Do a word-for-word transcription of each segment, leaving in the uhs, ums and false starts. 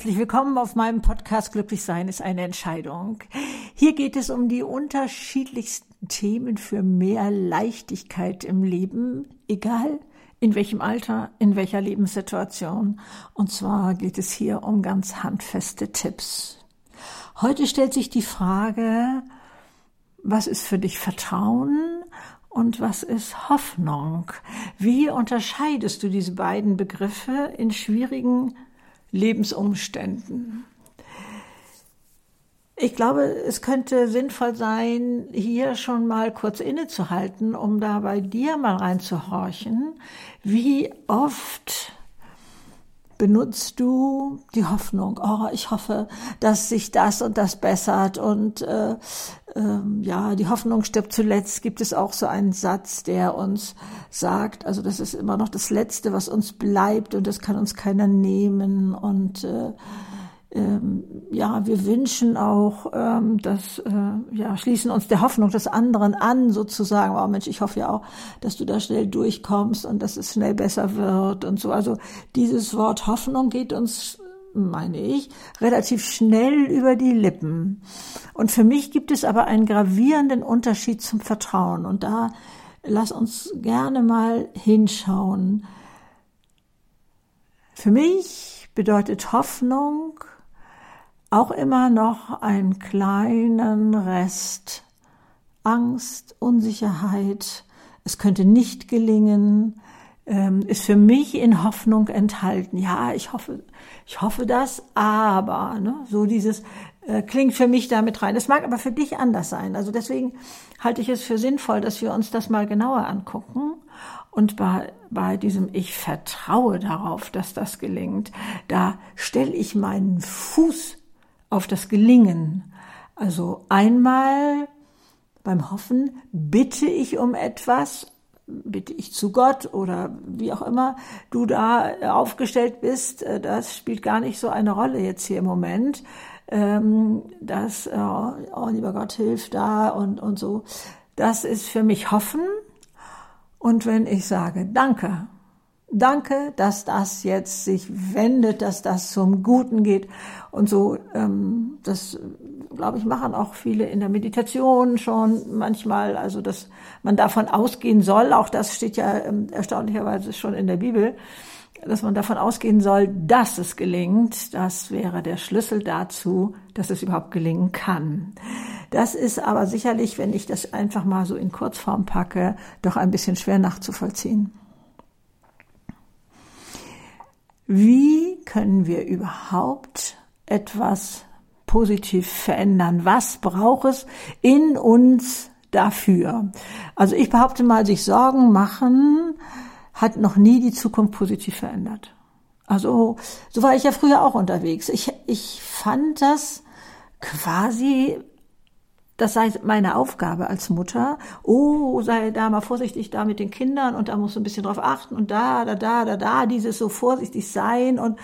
Herzlich willkommen auf meinem Podcast Glücklich sein ist eine Entscheidung. Hier geht es um die unterschiedlichsten Themen für mehr Leichtigkeit im Leben, egal in welchem Alter, in welcher Lebenssituation. Und zwar geht es hier um ganz handfeste Tipps. Heute stellt sich die Frage, was ist für dich Vertrauen und was ist Hoffnung? Wie unterscheidest du diese beiden Begriffe in schwierigen Lebensumständen? Ich glaube, es könnte sinnvoll sein, hier schon mal kurz innezuhalten, um da bei dir mal reinzuhorchen. Wie oft benutzt du die Hoffnung? Oh, ich hoffe, dass sich das und das bessert und äh, äh, ja, die Hoffnung stirbt zuletzt. Gibt es auch so einen Satz, der uns sagt, also das ist immer noch das Letzte, was uns bleibt und das kann uns keiner nehmen und äh, Ähm, ja, wir wünschen auch, ähm, dass, äh, ja, schließen uns der Hoffnung des anderen an, sozusagen. Oh Mensch, ich hoffe ja auch, dass du da schnell durchkommst und dass es schnell besser wird und so. Also dieses Wort Hoffnung geht uns, meine ich, relativ schnell über die Lippen. Und für mich gibt es aber einen gravierenden Unterschied zum Vertrauen. Und da lass uns gerne mal hinschauen. Für mich bedeutet Hoffnung auch immer noch einen kleinen Rest Angst, Unsicherheit, es könnte nicht gelingen, ähm, ist für mich in Hoffnung enthalten. Ja, ich hoffe, ich hoffe das, aber, ne, so dieses äh, klingt für mich damit rein. Es mag aber für dich anders sein. Also deswegen halte ich es für sinnvoll, dass wir uns das mal genauer angucken. Und bei, bei diesem Ich vertraue darauf, dass das gelingt, da stelle ich meinen Fuß auf das Gelingen. Also einmal beim Hoffen bitte ich um etwas, bitte ich zu Gott oder wie auch immer du da aufgestellt bist, das spielt gar nicht so eine Rolle jetzt hier im Moment, dass, oh lieber Gott, hilf da und, und so. Das ist für mich Hoffen. Und wenn ich sage, danke, Danke, dass das jetzt sich wendet, dass das zum Guten geht und so. Ähm, das, glaube ich, machen auch viele in der Meditation schon manchmal. Also, dass man davon ausgehen soll, auch das steht ja ähm, erstaunlicherweise schon in der Bibel, dass man davon ausgehen soll, dass es gelingt. Das wäre der Schlüssel dazu, dass es überhaupt gelingen kann. Das ist aber sicherlich, wenn ich das einfach mal so in Kurzform packe, doch ein bisschen schwer nachzuvollziehen. Wie können wir überhaupt etwas positiv verändern? Was braucht es in uns dafür? Also ich behaupte mal, sich Sorgen machen hat noch nie die Zukunft positiv verändert. Also so war ich ja früher auch unterwegs. Ich, ich fand das quasi, das sei meine Aufgabe als Mutter. Oh, sei da mal vorsichtig da mit den Kindern und da musst du ein bisschen drauf achten und da, da, da, da, da, dieses so vorsichtig sein und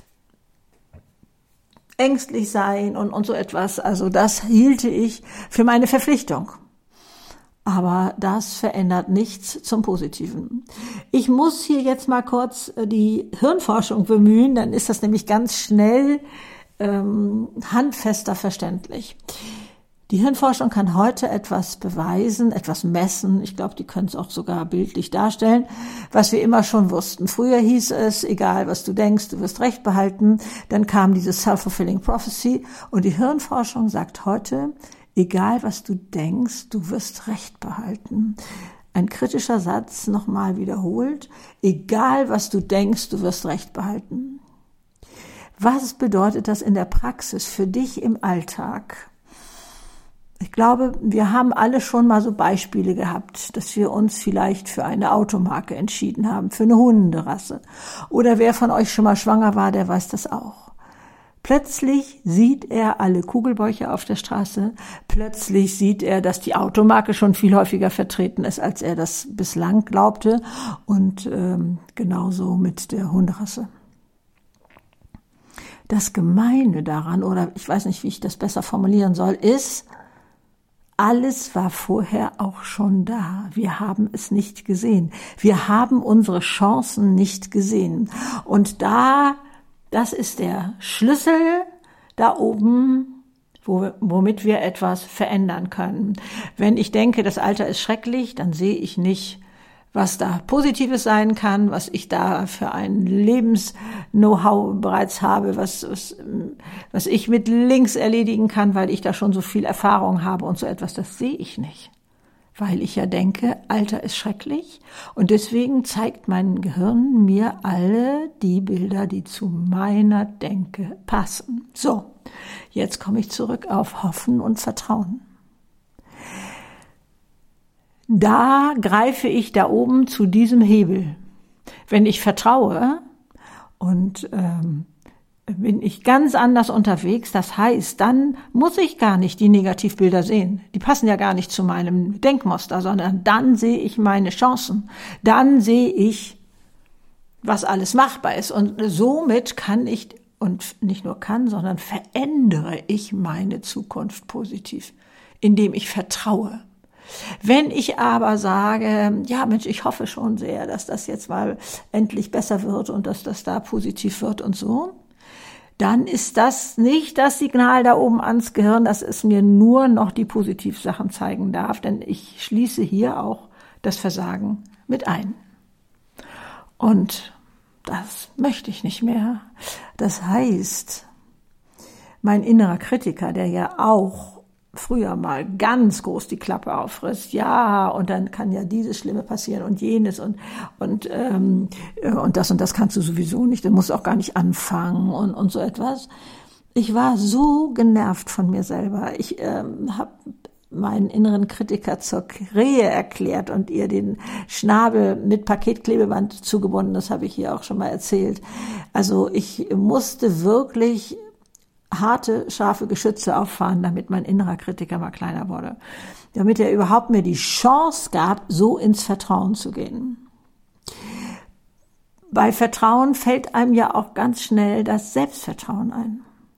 ängstlich sein und, und so etwas. Also das hielte ich für meine Verpflichtung. Aber das verändert nichts zum Positiven. Ich muss hier jetzt mal kurz die Hirnforschung bemühen, dann ist das nämlich ganz schnell ähm, handfester verständlich. Die Hirnforschung kann heute etwas beweisen, etwas messen. Ich glaube, die können es auch sogar bildlich darstellen, was wir immer schon wussten. Früher hieß es, egal was du denkst, du wirst Recht behalten. Dann kam diese Self-Fulfilling Prophecy und die Hirnforschung sagt heute, egal was du denkst, du wirst Recht behalten. Ein kritischer Satz nochmal wiederholt, egal was du denkst, du wirst Recht behalten. Was bedeutet das in der Praxis für dich im Alltag? Ich glaube, wir haben alle schon mal so Beispiele gehabt, dass wir uns vielleicht für eine Automarke entschieden haben, für eine Hunderasse. Oder wer von euch schon mal schwanger war, der weiß das auch. Plötzlich sieht er alle Kugelbäuche auf der Straße. Plötzlich sieht er, dass die Automarke schon viel häufiger vertreten ist, als er das bislang glaubte. Und ähm, genauso mit der Hunderasse. Das Gemeine daran, oder ich weiß nicht, wie ich das besser formulieren soll, ist, alles war vorher auch schon da. Wir haben es nicht gesehen. Wir haben unsere Chancen nicht gesehen. Und da Das ist der Schlüssel da oben, wo, womit wir etwas verändern können. Wenn ich denke, das Alter ist schrecklich, dann sehe ich nicht, was da Positives sein kann, was ich da für ein Lebens-Know-how bereits habe, was, was, was ich mit links erledigen kann, weil ich da schon so viel Erfahrung habe und so etwas, das sehe ich nicht. Weil ich ja denke, Alter ist schrecklich und deswegen zeigt mein Gehirn mir alle die Bilder, die zu meiner Denke passen. So, jetzt komme ich zurück auf Hoffen und Vertrauen. Da greife ich da oben zu diesem Hebel. Wenn ich vertraue und ähm, bin ich ganz anders unterwegs. Das heißt, dann muss ich gar nicht die Negativbilder sehen. Die passen ja gar nicht zu meinem Denkmuster, sondern dann sehe ich meine Chancen. Dann sehe ich, was alles machbar ist. Und somit kann ich, und nicht nur kann, sondern verändere ich meine Zukunft positiv, indem ich vertraue. Wenn ich aber sage, ja Mensch, ich hoffe schon sehr, dass das jetzt mal endlich besser wird und dass das da positiv wird und so, dann ist das nicht das Signal da oben ans Gehirn, dass es mir nur noch die Positivsachen zeigen darf, denn ich schließe hier auch das Versagen mit ein. Und das möchte ich nicht mehr. Das heißt, mein innerer Kritiker, der ja auch früher mal ganz groß die Klappe auffrisst, ja, und dann kann ja dieses Schlimme passieren und jenes und und ähm, und das und das kannst du sowieso nicht, dann musst du auch gar nicht anfangen und und so etwas. Ich war so genervt von mir selber. Ich ähm, habe meinen inneren Kritiker zur Krähe erklärt und ihr den Schnabel mit Paketklebeband zugebunden. Das habe ich hier auch schon mal erzählt. Also ich musste wirklich harte, scharfe Geschütze auffahren, damit mein innerer Kritiker mal kleiner wurde. Damit er überhaupt mir die Chance gab, so ins Vertrauen zu gehen. Bei Vertrauen fällt einem ja auch ganz schnell das Selbstvertrauen ein.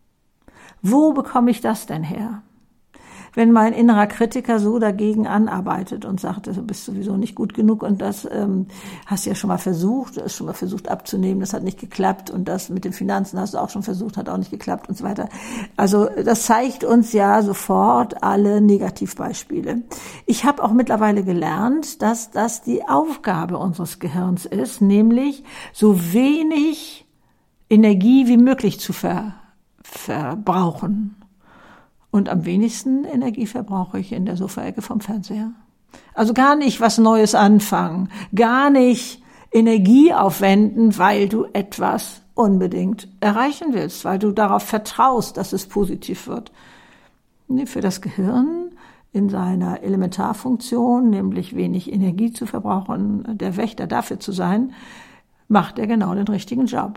Wo bekomme ich das denn her? Wenn mein innerer Kritiker so dagegen anarbeitet und sagt, du bist sowieso nicht gut genug und das ähm, hast du ja schon mal versucht, hast schon mal versucht abzunehmen, das hat nicht geklappt und das mit den Finanzen hast du auch schon versucht, hat auch nicht geklappt und so weiter. Also das zeigt uns ja sofort alle Negativbeispiele. Ich habe auch mittlerweile gelernt, dass das die Aufgabe unseres Gehirns ist, nämlich so wenig Energie wie möglich zu ver- verbrauchen. Und am wenigsten Energie verbrauche ich in der Sofaecke vom Fernseher. Also gar nicht was Neues anfangen, gar nicht Energie aufwenden, weil du etwas unbedingt erreichen willst, weil du darauf vertraust, dass es positiv wird. Nee, für das Gehirn in seiner Elementarfunktion, nämlich wenig Energie zu verbrauchen, der Wächter dafür zu sein, macht er genau den richtigen Job.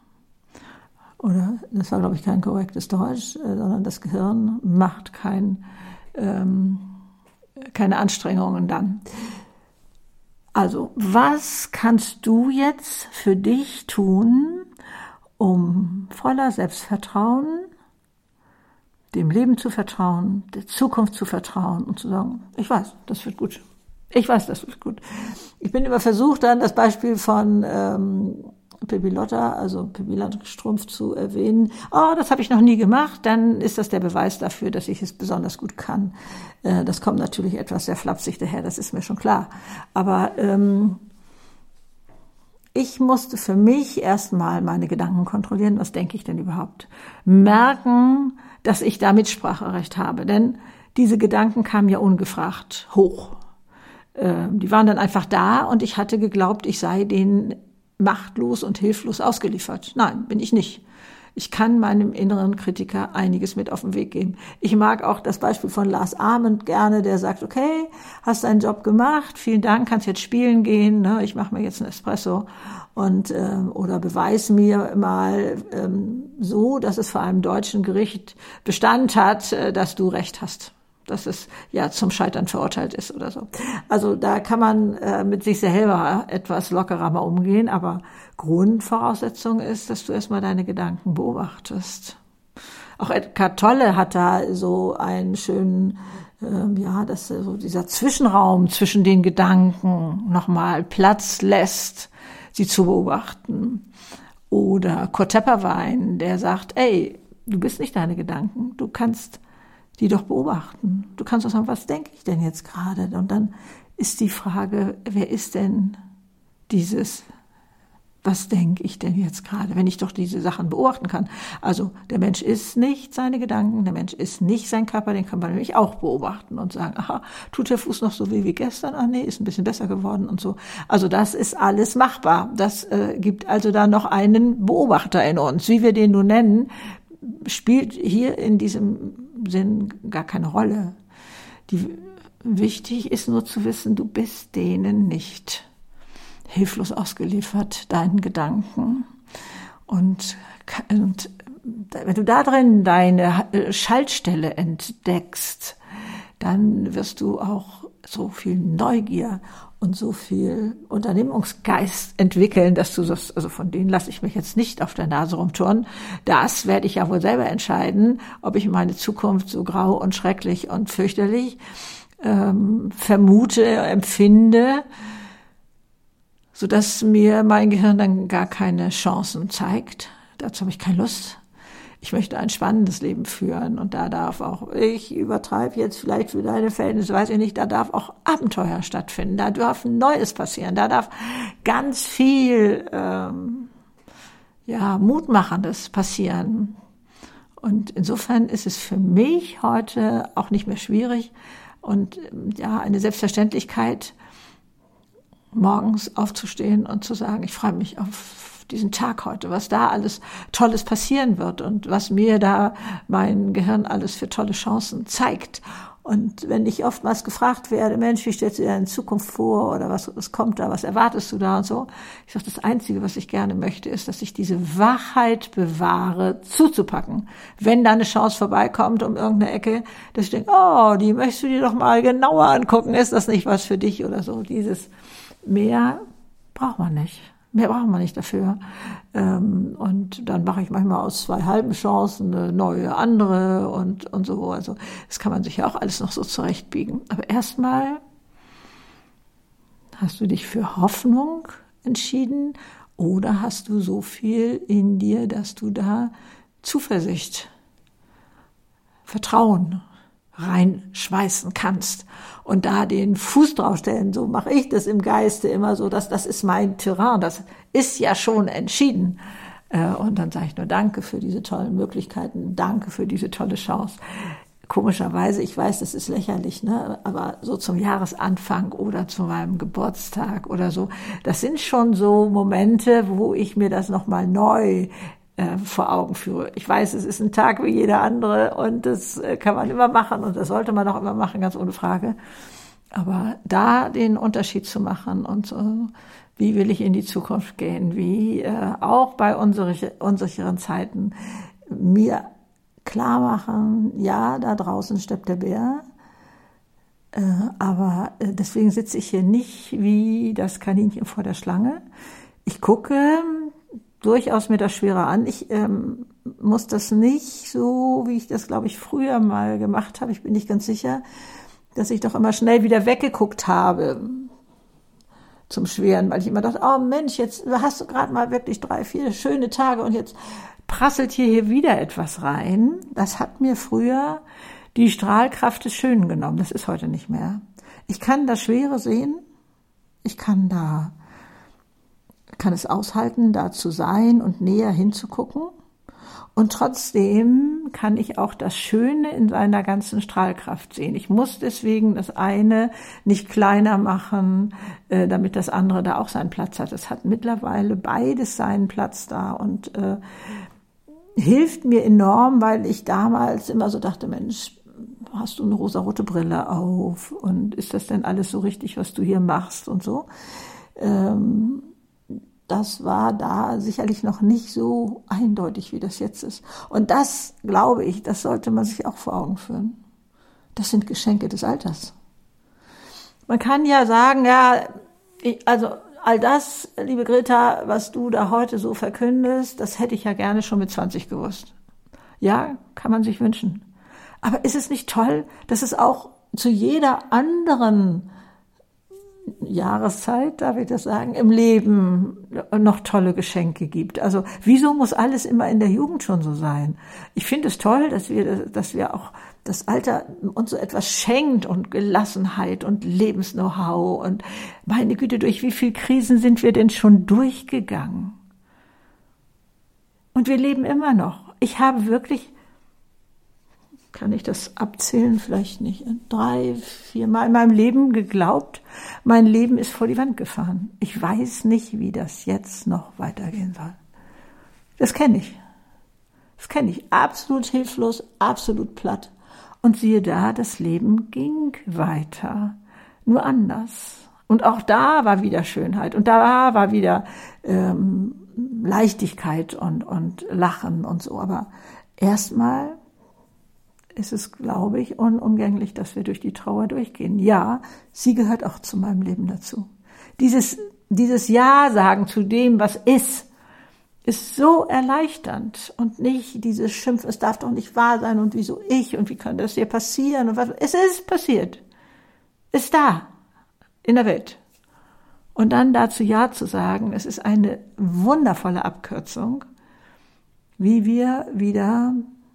Oder, das war, glaube ich, kein korrektes Deutsch, sondern das Gehirn macht kein, ähm, keine Anstrengungen dann. Also, was kannst du jetzt für dich tun, um voller Selbstvertrauen, dem Leben zu vertrauen, der Zukunft zu vertrauen und zu sagen, ich weiß, das wird gut. Ich weiß, das wird gut. Ich bin immer versucht, dann das Beispiel von ähm, Pippi Lotta, also Pippi Langstrumpf zu erwähnen. Oh, das habe ich noch nie gemacht, dann ist das der Beweis dafür, dass ich es besonders gut kann. Äh, das kommt natürlich etwas sehr flapsig daher, das ist mir schon klar. Aber ähm, ich musste für mich erstmal meine Gedanken kontrollieren, was denke ich denn überhaupt? Merken, dass ich da Mitspracherecht habe, denn diese Gedanken kamen ja ungefragt hoch. Äh, die waren dann einfach da und ich hatte geglaubt, ich sei denen machtlos und hilflos ausgeliefert. Nein, bin ich nicht. Ich kann meinem inneren Kritiker einiges mit auf den Weg geben. Ich mag auch das Beispiel von Lars Ament gerne, der sagt, okay, hast deinen Job gemacht, vielen Dank, kannst jetzt spielen gehen, ne? Ich mache mir jetzt einen Espresso und ähm, oder beweis mir mal ähm, so, dass es vor einem deutschen Gericht Bestand hat, äh, dass du recht hast. Dass es ja zum Scheitern verurteilt ist oder so. Also da kann man äh, mit sich selber etwas lockerer mal umgehen, aber Grundvoraussetzung ist, dass du erstmal deine Gedanken beobachtest. Auch Eckhart Tolle hat da so einen schönen, äh, ja, dass so dieser Zwischenraum zwischen den Gedanken nochmal Platz lässt, sie zu beobachten. Oder Kurt Tepperwein, der sagt, ey, du bist nicht deine Gedanken, du kannst die doch beobachten. Du kannst doch sagen, was denke ich denn jetzt gerade? Und dann ist die Frage, wer ist denn dieses, was denke ich denn jetzt gerade, wenn ich doch diese Sachen beobachten kann? Also der Mensch ist nicht seine Gedanken, der Mensch ist nicht sein Körper, den kann man nämlich auch beobachten und sagen, aha, tut der Fuß noch so weh wie gestern? Ah nee, ist ein bisschen besser geworden und so. Also das ist alles machbar. Das äh, gibt also da noch einen Beobachter in uns. Wie wir den nun nennen, spielt hier in diesem Sinn gar keine Rolle. Die, wichtig ist nur zu wissen, du bist denen nicht hilflos ausgeliefert, deinen Gedanken. Und, und wenn du da drin deine Schaltstelle entdeckst, dann wirst du auch so viel Neugier und so viel Unternehmungsgeist entwickeln, dass du sagst, also von denen lasse ich mich jetzt nicht auf der Nase rumturnen. Das werde ich ja wohl selber entscheiden, ob ich meine Zukunft so grau und schrecklich und fürchterlich ähm, vermute, empfinde, sodass mir mein Gehirn dann gar keine Chancen zeigt. Dazu habe ich keine Lust. Ich möchte ein spannendes Leben führen und da darf auch, ich übertreibe jetzt vielleicht für deine Verhältnisse, weiß ich nicht, da darf auch Abenteuer stattfinden, da darf Neues passieren, da darf ganz viel ähm, ja, Mutmachendes passieren. Und insofern ist es für mich heute auch nicht mehr schwierig und ja, eine Selbstverständlichkeit, morgens aufzustehen und zu sagen, ich freue mich auf diesen Tag heute, was da alles Tolles passieren wird und was mir da mein Gehirn alles für tolle Chancen zeigt. Und wenn ich oftmals gefragt werde, Mensch, wie stellst du dir in Zukunft vor oder was, was kommt da, was erwartest du da und so, ich sage, das Einzige, was ich gerne möchte, ist, dass ich diese Wachheit bewahre, zuzupacken. Wenn da eine Chance vorbeikommt um irgendeine Ecke, dass ich denke, oh, die möchtest du dir doch mal genauer angucken, ist das nicht was für dich oder so. Dieses mehr braucht man nicht. Mehr braucht man nicht dafür. Und dann mache ich manchmal aus zwei halben Chancen eine neue andere und, und so. Also das kann man sich ja auch alles noch so zurechtbiegen. Aber erstmal hast du dich für Hoffnung entschieden oder hast du so viel in dir, dass du da Zuversicht, Vertrauen reinschmeißen kannst und da den Fuß draufstellen. So mache ich das im Geiste immer so, dass das ist mein Terrain, das ist ja schon entschieden. Und dann sage ich nur Danke für diese tollen Möglichkeiten, danke für diese tolle Chance. Komischerweise, ich weiß, das ist lächerlich, ne? Aber so zum Jahresanfang oder zu meinem Geburtstag oder so, das sind schon so Momente, wo ich mir das nochmal neu vor Augen führe. Ich weiß, es ist ein Tag wie jeder andere und das kann man immer machen und das sollte man auch immer machen, ganz ohne Frage. Aber da den Unterschied zu machen und so, wie will ich in die Zukunft gehen, wie äh, auch bei unsicheren Zeiten mir klar machen, ja, da draußen steppt der Bär, äh, aber äh, deswegen sitze ich hier nicht wie das Kaninchen vor der Schlange. Ich gucke durchaus mir das schwerer an. Ich ähm, muss das nicht so, wie ich das, glaube ich, früher mal gemacht habe. Ich bin nicht ganz sicher, dass ich doch immer schnell wieder weggeguckt habe zum Schweren, weil ich immer dachte, oh Mensch, jetzt hast du gerade mal wirklich drei, vier schöne Tage und jetzt prasselt hier, hier wieder etwas rein. Das hat mir früher die Strahlkraft des Schönen genommen. Das ist heute nicht mehr. Ich kann das Schwere sehen. Ich kann da kann es aushalten, da zu sein und näher hinzugucken. Und trotzdem kann ich auch das Schöne in seiner ganzen Strahlkraft sehen. Ich muss deswegen das eine nicht kleiner machen, äh, damit das andere da auch seinen Platz hat. Es hat mittlerweile beides seinen Platz da und äh, hilft mir enorm, weil ich damals immer so dachte, Mensch, hast du eine rosarote Brille auf und ist das denn alles so richtig, was du hier machst und so. Ähm, Das war da sicherlich noch nicht so eindeutig, wie das jetzt ist. Und das, glaube ich, das sollte man sich auch vor Augen führen. Das sind Geschenke des Alters. Man kann ja sagen, ja, ich, also all das, liebe Greta, was du da heute so verkündest, das hätte ich ja gerne schon mit zwanzig gewusst. Ja, kann man sich wünschen. Aber ist es nicht toll, dass es auch zu jeder anderen Jahreszeit, darf ich das sagen, im Leben noch tolle Geschenke gibt. Also wieso muss alles immer in der Jugend schon so sein? Ich finde es toll, dass wir, dass wir auch das Alter uns so etwas schenkt und Gelassenheit und Lebensknow-how und meine Güte, durch wie viele Krisen sind wir denn schon durchgegangen? Und wir leben immer noch. Ich habe wirklich, kann ich das abzählen, vielleicht nicht, drei, vier Mal in meinem Leben geglaubt, mein Leben ist vor die Wand gefahren. Ich weiß nicht, wie das jetzt noch weitergehen soll. Das kenne ich. Das kenne ich. Absolut hilflos, absolut platt. Und siehe da, das Leben ging weiter, nur anders. Und auch da war wieder Schönheit und da war wieder ähm, Leichtigkeit und, und Lachen und so. Aber erstmal ist es, glaube ich, unumgänglich, dass wir durch die Trauer durchgehen. Ja, sie gehört auch zu meinem Leben dazu. Dieses, dieses Ja sagen zu dem, was ist, ist so erleichternd und nicht dieses Schimpfen, es darf doch nicht wahr sein und wieso ich und wie kann das hier passieren und was. Es ist passiert. Ist da. In der Welt. Und dann dazu Ja zu sagen, es ist eine wundervolle Abkürzung, wie wir wieder,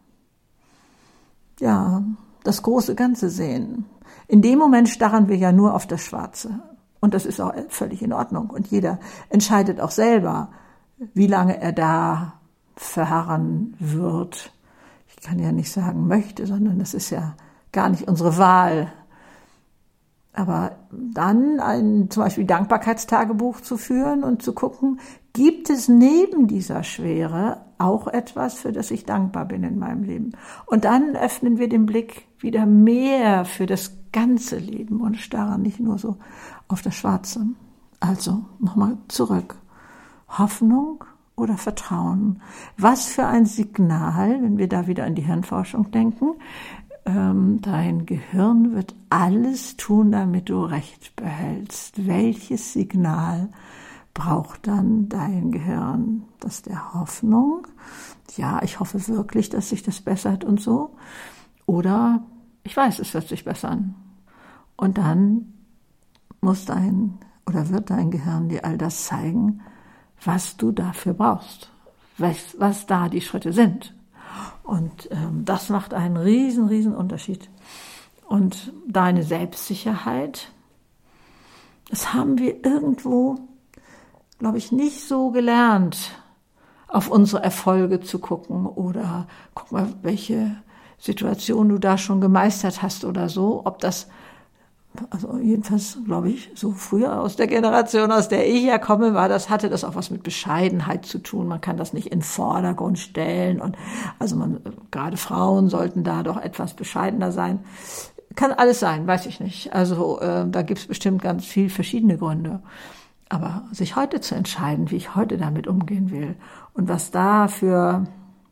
ja, das große Ganze sehen. In dem Moment starren wir ja nur auf das Schwarze. Und das ist auch völlig in Ordnung. Und jeder entscheidet auch selber, wie lange er da verharren wird. Ich kann ja nicht sagen möchte, sondern das ist ja gar nicht unsere Wahl. Aber dann ein zum Beispiel Dankbarkeitstagebuch zu führen und zu gucken, gibt es neben dieser Schwere auch etwas, für das ich dankbar bin in meinem Leben? Und dann öffnen wir den Blick wieder mehr für das ganze Leben und starren nicht nur so auf das Schwarze. Also nochmal zurück. Hoffnung oder Vertrauen? Was für ein Signal, wenn wir da wieder an die Hirnforschung denken, dein Gehirn wird alles tun, damit du Recht behältst. Welches Signal braucht dann dein Gehirn? Das der Hoffnung? Ja, ich hoffe wirklich, dass sich das bessert und so. Oder ich weiß, es wird sich bessern. Und dann muss dein oder wird dein Gehirn dir all das zeigen, was du dafür brauchst, was, was da die Schritte sind. Und ähm, das macht einen riesen, riesen Unterschied. Und deine Selbstsicherheit, das haben wir irgendwo, glaube ich, nicht so gelernt, auf unsere Erfolge zu gucken oder guck mal, welche Situation du da schon gemeistert hast oder so, ob das, also jedenfalls, glaube ich, so früher aus der Generation, aus der ich ja komme, war das, hatte das auch was mit Bescheidenheit zu tun. Man kann das nicht in den Vordergrund stellen und also man, gerade Frauen sollten da doch etwas bescheidener sein. Kann alles sein, weiß ich nicht. Also äh, da gibt's bestimmt ganz viel verschiedene Gründe. Aber sich heute zu entscheiden, wie ich heute damit umgehen will und was da für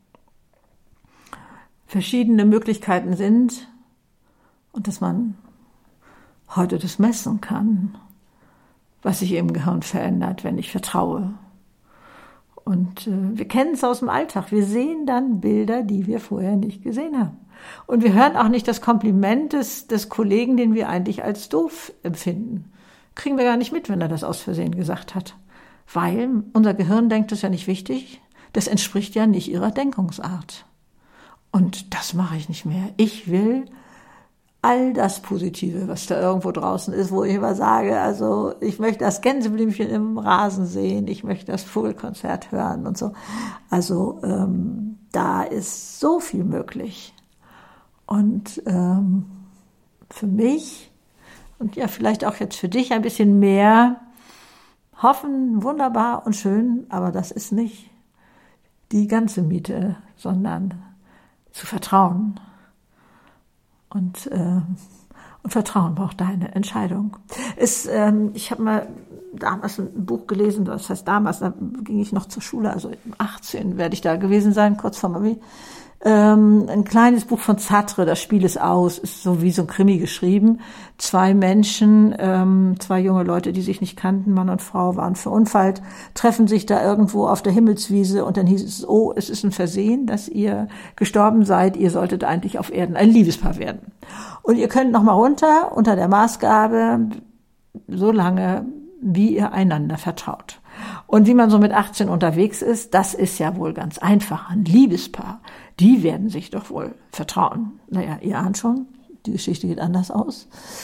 verschiedene Möglichkeiten sind und dass man heute das messen kann, was sich im Gehirn verändert, wenn ich vertraue. Und äh, wir kennen es aus dem Alltag. Wir sehen dann Bilder, die wir vorher nicht gesehen haben. Und wir hören auch nicht das Kompliment des, des Kollegen, den wir eigentlich als doof empfinden. Kriegen wir gar nicht mit, wenn er das aus Versehen gesagt hat. Weil unser Gehirn denkt, das ist ja nicht wichtig. Das entspricht ja nicht ihrer Denkungsart. Und das mache ich nicht mehr. Ich will all das Positive, was da irgendwo draußen ist, wo ich immer sage, also ich möchte das Gänseblümchen im Rasen sehen, ich möchte das Vogelkonzert hören und so. Also ähm, da ist so viel möglich. Und ähm, für mich und ja vielleicht auch jetzt für dich ein bisschen mehr hoffen, wunderbar und schön, aber das ist nicht die ganze Miete, sondern zu vertrauen. Und, äh, und Vertrauen braucht deine Entscheidung. Es, ähm, ich habe mal damals ein Buch gelesen, das heißt damals, da ging ich noch zur Schule, also achtzehn werde ich da gewesen sein, kurz vor Abi. Ähm, ein kleines Buch von Sartre, das Spiel ist aus, ist so wie so ein Krimi geschrieben. Zwei Menschen, ähm, zwei junge Leute, die sich nicht kannten, Mann und Frau, waren verunfallt, treffen sich da irgendwo auf der Himmelswiese und dann hieß es, oh, es ist ein Versehen, dass ihr gestorben seid, ihr solltet eigentlich auf Erden ein Liebespaar werden. Und ihr könnt noch mal runter unter der Maßgabe, so lange, wie ihr einander vertraut. Und wie man so mit achtzehn unterwegs ist, das ist ja wohl ganz einfach. Ein Liebespaar, die werden sich doch wohl vertrauen. Naja, ihr ahnt schon, die Geschichte geht anders aus.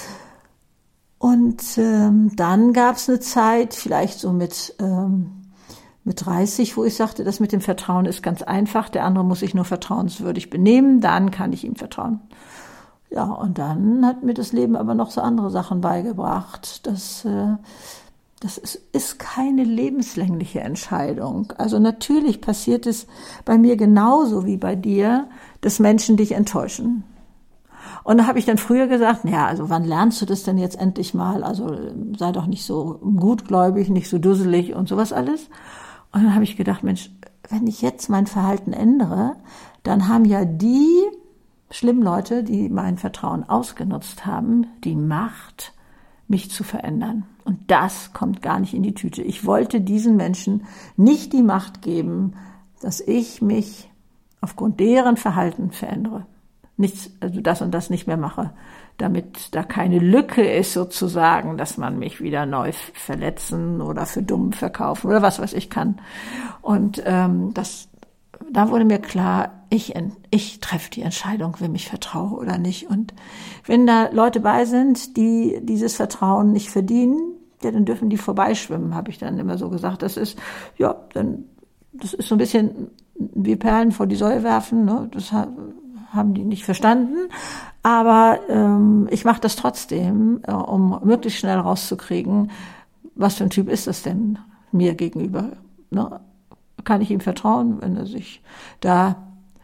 Und ähm, dann gab es eine Zeit, vielleicht so mit, ähm, mit dreißig, wo ich sagte, das mit dem Vertrauen ist ganz einfach. Der andere muss sich nur vertrauenswürdig benehmen, dann kann ich ihm vertrauen. Ja, und dann hat mir das Leben aber noch so andere Sachen beigebracht. Das, äh, das ist, ist keine lebenslängliche Entscheidung. Also natürlich passiert es bei mir genauso wie bei dir, dass Menschen dich enttäuschen. Und da habe ich dann früher gesagt, ja, also wann lernst du das denn jetzt endlich mal? Also sei doch nicht so gutgläubig, nicht so dusselig und sowas alles. Und dann habe ich gedacht, Mensch, wenn ich jetzt mein Verhalten ändere, dann haben ja die schlimmen Leute, die mein Vertrauen ausgenutzt haben, die Macht, mich zu verändern. Und das kommt gar nicht in die Tüte. Ich wollte diesen Menschen nicht die Macht geben, dass ich mich aufgrund deren Verhalten verändere. Nichts, also das und das nicht mehr mache, damit da keine Lücke ist sozusagen, dass man mich wieder neu verletzen oder für dumm verkaufen oder was weiß ich kann. Und ähm, das, da wurde mir klar, ich, ich treffe die Entscheidung, wem ich vertraue oder nicht. Und wenn da Leute bei sind, die dieses Vertrauen nicht verdienen, ja, dann dürfen die vorbeischwimmen, habe ich dann immer so gesagt. Das ist, ja, dann, das ist so ein bisschen wie Perlen vor die Säue werfen, ne? Das haben die nicht verstanden, aber ähm, ich mache das trotzdem, äh, um möglichst schnell rauszukriegen, was für ein Typ ist das denn mir gegenüber. Ne? Kann ich ihm vertrauen, wenn er sich da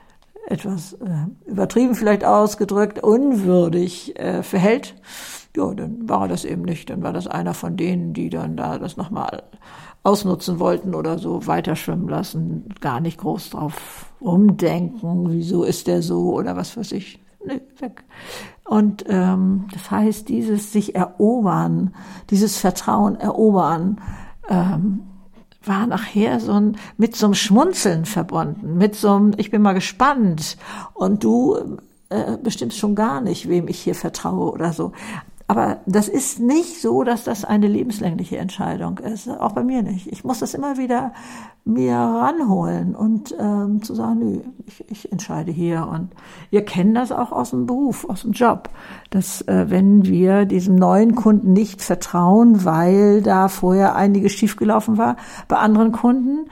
etwas äh, übertrieben vielleicht ausgedrückt, unwürdig äh, verhält? Ja, dann war er das eben nicht. Dann war das einer von denen, die dann da das nochmal ausnutzen wollten oder so weiterschwimmen lassen, gar nicht groß drauf umdenken, wieso ist der so oder was weiß ich. Nee, weg. Und ähm, das heißt, dieses sich erobern, dieses Vertrauen erobern, ähm, war nachher so ein, mit so einem Schmunzeln verbunden, mit so einem, ich bin mal gespannt und du äh, bestimmst schon gar nicht, wem ich hier vertraue oder so. Aber das ist nicht so, dass das eine lebenslängliche Entscheidung ist. Auch bei mir nicht. Ich muss das immer wieder mir ranholen und ähm, zu sagen, nö, ich, ich entscheide hier. Und wir kennen das auch aus dem Beruf, aus dem Job, dass äh, wenn wir diesem neuen Kunden nicht vertrauen, weil da vorher einiges schiefgelaufen war, bei anderen Kunden,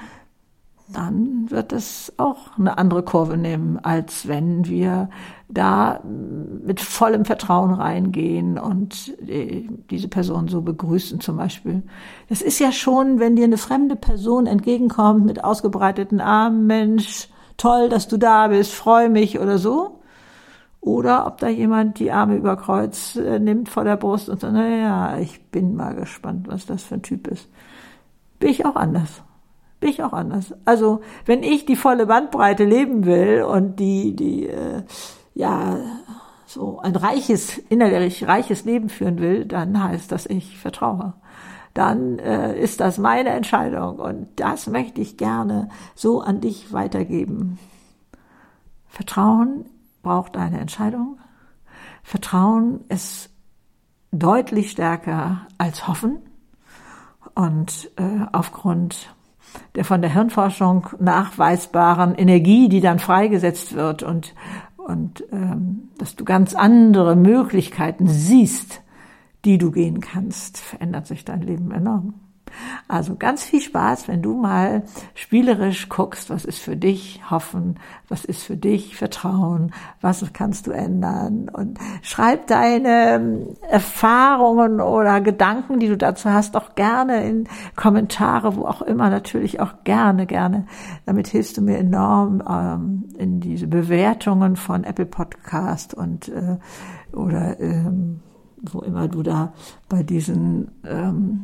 dann wird es auch eine andere Kurve nehmen, als wenn wir da mit vollem Vertrauen reingehen und diese Person so begrüßen zum Beispiel. Das ist ja schon, wenn dir eine fremde Person entgegenkommt mit ausgebreiteten Armen, Mensch, toll, dass du da bist, freue mich oder so. Oder ob da jemand die Arme über Kreuz äh, nimmt vor der Brust und sagt, naja, ich bin mal gespannt, was das für ein Typ ist. Bin ich auch anders. Bin ich auch anders. Also wenn ich die volle Bandbreite leben will und die, die äh, ja so ein reiches, innerlich reiches Leben führen will, dann heißt das, ich vertraue. Dann äh, ist das meine Entscheidung und das möchte ich gerne so an dich weitergeben. Vertrauen braucht eine Entscheidung. Vertrauen ist deutlich stärker als Hoffen und äh, aufgrund der von der Hirnforschung nachweisbaren Energie, die dann freigesetzt wird und und ähm, dass du ganz andere Möglichkeiten siehst, die du gehen kannst, verändert sich dein Leben enorm. Also ganz viel Spaß, wenn du mal spielerisch guckst, was ist für dich Hoffen, was ist für dich Vertrauen, was kannst du ändern und schreib deine Erfahrungen oder Gedanken, die du dazu hast, auch gerne in Kommentare, wo auch immer, natürlich auch gerne, gerne. Damit hilfst du mir enorm ähm, in diese Bewertungen von Apple Podcast und äh, oder ähm, wo immer du da bei diesen ähm,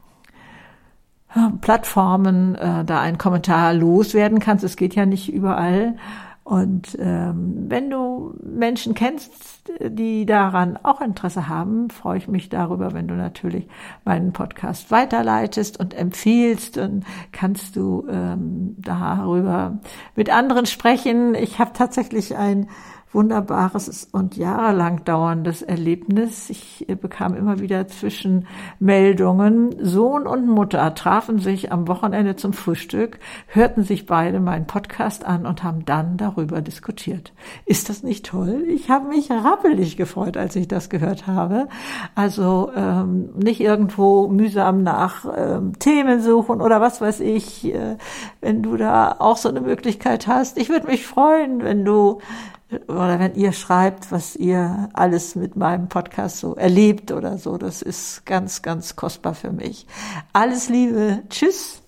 Plattformen äh, da einen Kommentar loswerden kannst. Es geht ja nicht überall. Und ähm, wenn du Menschen kennst, die daran auch Interesse haben, freue ich mich darüber, wenn du natürlich meinen Podcast weiterleitest und empfiehlst, und kannst du ähm, darüber mit anderen sprechen. Ich habe tatsächlich ein wunderbares und jahrelang dauerndes Erlebnis. Ich bekam immer wieder Zwischenmeldungen. Sohn und Mutter trafen sich am Wochenende zum Frühstück, hörten sich beide meinen Podcast an und haben dann darüber diskutiert. Ist das nicht toll? Ich habe mich rappelig gefreut, als ich das gehört habe. Also ähm, nicht irgendwo mühsam nach ähm, Themen suchen oder was weiß ich, äh, wenn du da auch so eine Möglichkeit hast. Ich würde mich freuen, wenn du oder wenn ihr schreibt, was ihr alles mit meinem Podcast so erlebt oder so. Das ist ganz, ganz kostbar für mich. Alles Liebe. Tschüss.